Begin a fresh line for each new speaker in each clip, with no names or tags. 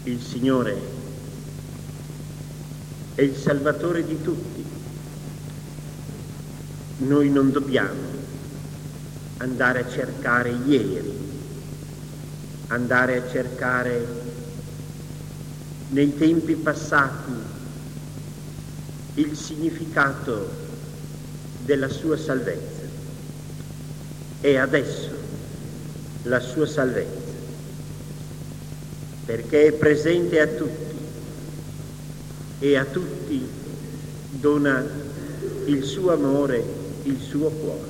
Il Signore è il Salvatore di tutti. Noi non dobbiamo andare a cercare ieri, andare a cercare nei tempi passati il significato della sua salvezza. È adesso la sua salvezza, perché è presente a tutti e a tutti dona il suo amore, il suo cuore.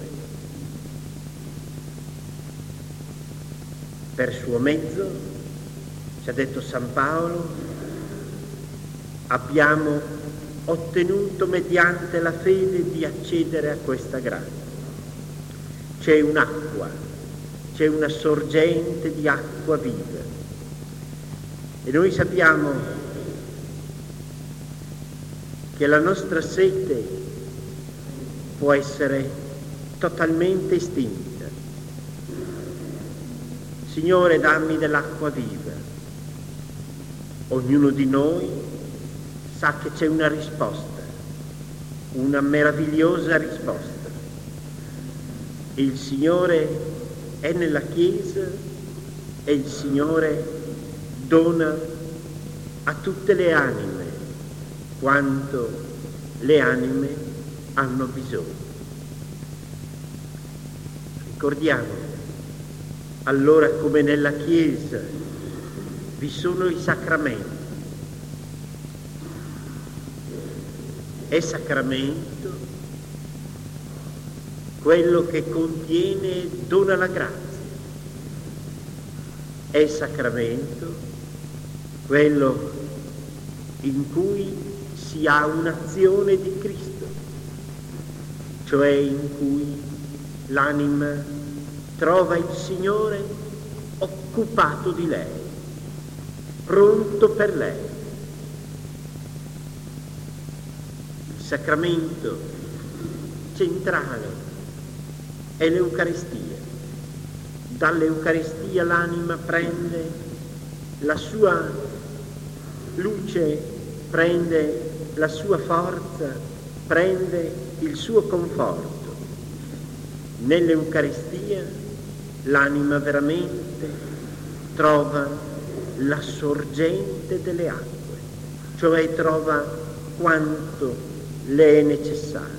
Per suo mezzo, ci ha detto San Paolo, abbiamo ottenuto mediante la fede di accedere a questa grazia. C'è un'acqua, c'è una sorgente di acqua viva. E noi sappiamo che la nostra sete può essere totalmente estinta. Signore, dammi dell'acqua viva. Ognuno di noi sa che c'è una risposta, una meravigliosa risposta. Il Signore è nella Chiesa e il Signore dona a tutte le anime quanto le anime hanno bisogno. Ricordiamo allora come nella Chiesa vi sono i sacramenti. È sacramento quello che contiene e dona la grazia. È sacramento quello in cui si ha un'azione di Cristo, cioè in cui l'anima trova il Signore occupato di lei, pronto per lei. Il sacramento centrale è l'Eucaristia. Dall'Eucaristia l'anima prende la sua luce, prende la sua forza, prende il suo conforto. Nell'Eucaristia l'anima veramente trova la sorgente delle acque, cioè trova quanto le è necessario.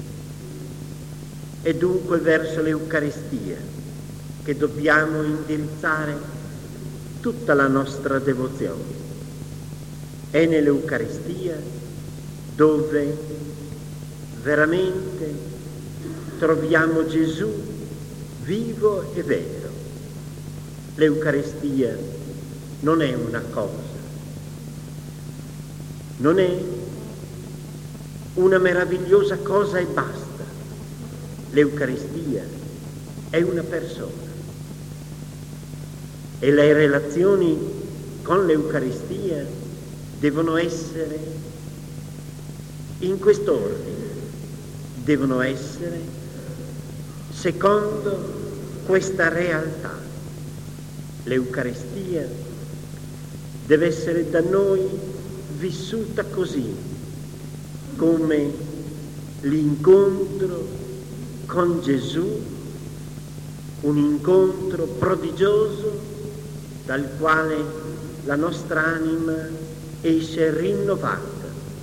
È dunque verso l'Eucaristia che dobbiamo indirizzare tutta la nostra devozione. È nell'Eucaristia dove veramente troviamo Gesù vivo e vero. L'Eucaristia non è una cosa, non è una meravigliosa cosa e basta. L'Eucaristia è una persona e le relazioni con l'Eucaristia devono essere in quest'ordine, devono essere secondo questa realtà. L'Eucaristia deve essere da noi vissuta così, come l'incontro con Gesù, un incontro prodigioso dal quale la nostra anima esce rinnovata.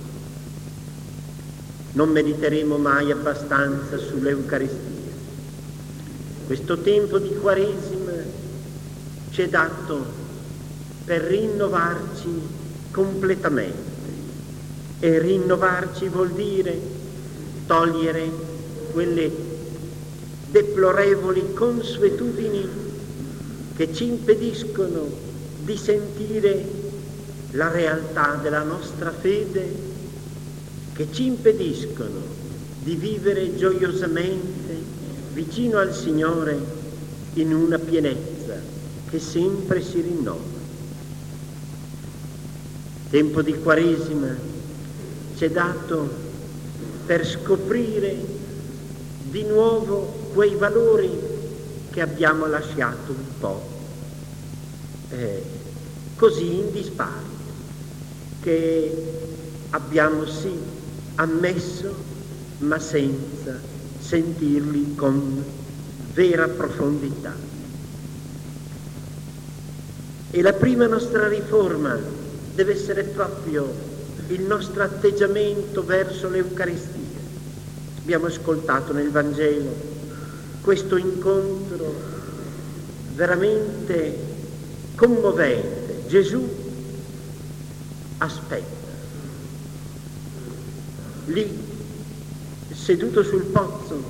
Non mediteremo mai abbastanza sull'Eucaristia. Questo tempo di Quaresima ci è dato per rinnovarci completamente, e rinnovarci vuol dire togliere quelle deplorevoli consuetudini che ci impediscono di sentire la realtà della nostra fede, che ci impediscono di vivere gioiosamente vicino al Signore in una pienezza che sempre si rinnova. Tempo di Quaresima ci è dato per scoprire di nuovo quei valori che abbiamo lasciato un po' così in disparte, che abbiamo sì ammesso, ma senza sentirli con vera profondità. E la prima nostra riforma deve essere proprio il nostro atteggiamento verso l'Eucaristia. Abbiamo ascoltato nel Vangelo questo incontro veramente commovente. Gesù aspetta. Lì, seduto sul pozzo,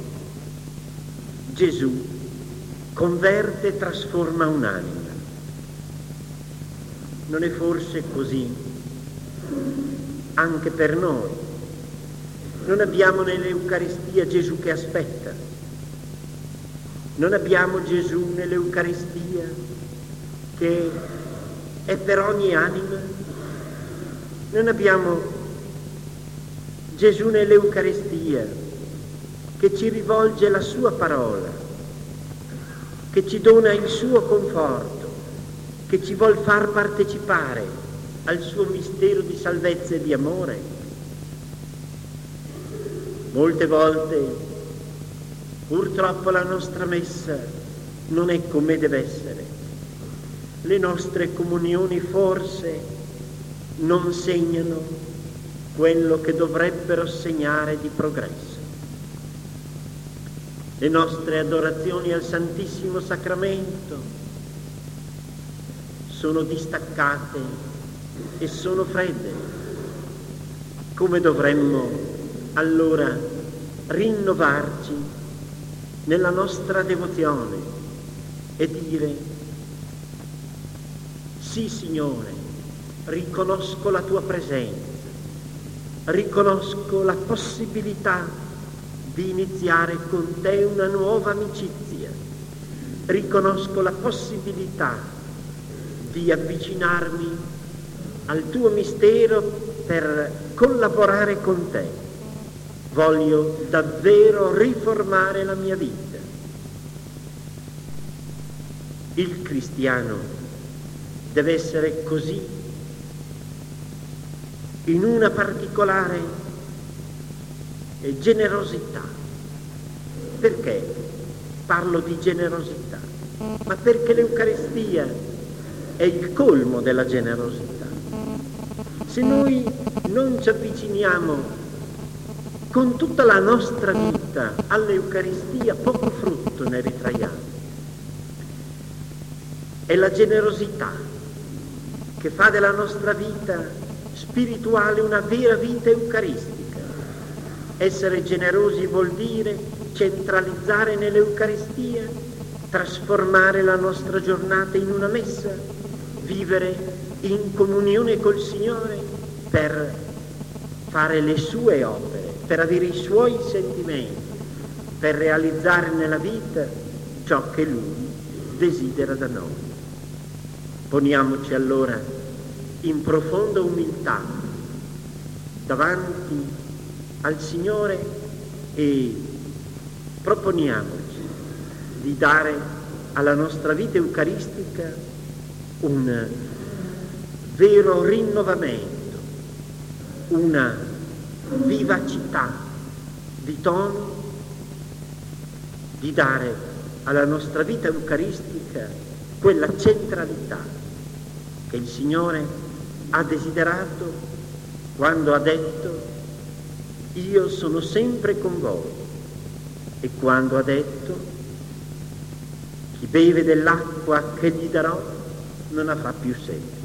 Gesù converte e trasforma un'anima. Non è forse così anche per noi? Non abbiamo nell'Eucaristia Gesù che aspetta. Non abbiamo Gesù nell'Eucaristia che è per ogni anima. Non abbiamo Gesù nell'Eucaristia che ci rivolge la sua parola, che ci dona il suo conforto, che ci vuol far partecipare al suo mistero di salvezza e di amore. Molte volte, purtroppo, la nostra messa non è come deve essere. Le nostre comunioni forse non segnano quello che dovrebbero segnare di progresso. Le nostre adorazioni al Santissimo Sacramento sono distaccate e sono fredde. Come dovremmo allora rinnovarci nella nostra devozione e dire: sì, Signore, riconosco la tua presenza, riconosco la possibilità di iniziare con te una nuova amicizia, riconosco la possibilità di avvicinarmi al tuo mistero per collaborare con te. Voglio davvero riformare la mia vita. Il cristiano deve essere così, in una particolare generosità. Perché parlo di generosità? Ma perché l'Eucaristia è il colmo della generosità. Se noi non ci avviciniamo con tutta la nostra vita all'Eucaristia, poco frutto ne ritraiamo. È la generosità che fa della nostra vita spirituale una vera vita eucaristica. Essere generosi vuol dire centralizzare nell'Eucaristia, trasformare la nostra giornata in una messa, vivere in comunione col Signore per fare le sue opere, per avere i suoi sentimenti, per realizzare nella vita ciò che Lui desidera da noi. Poniamoci allora in profonda umiltà davanti al Signore e proponiamoci di dare alla nostra vita eucaristica un vero rinnovamento, una vivacità di tono, di dare alla nostra vita eucaristica quella centralità che il Signore ha desiderato quando ha detto: io sono sempre con voi, e quando ha detto: chi beve dell'acqua che gli darò non avrà più sete.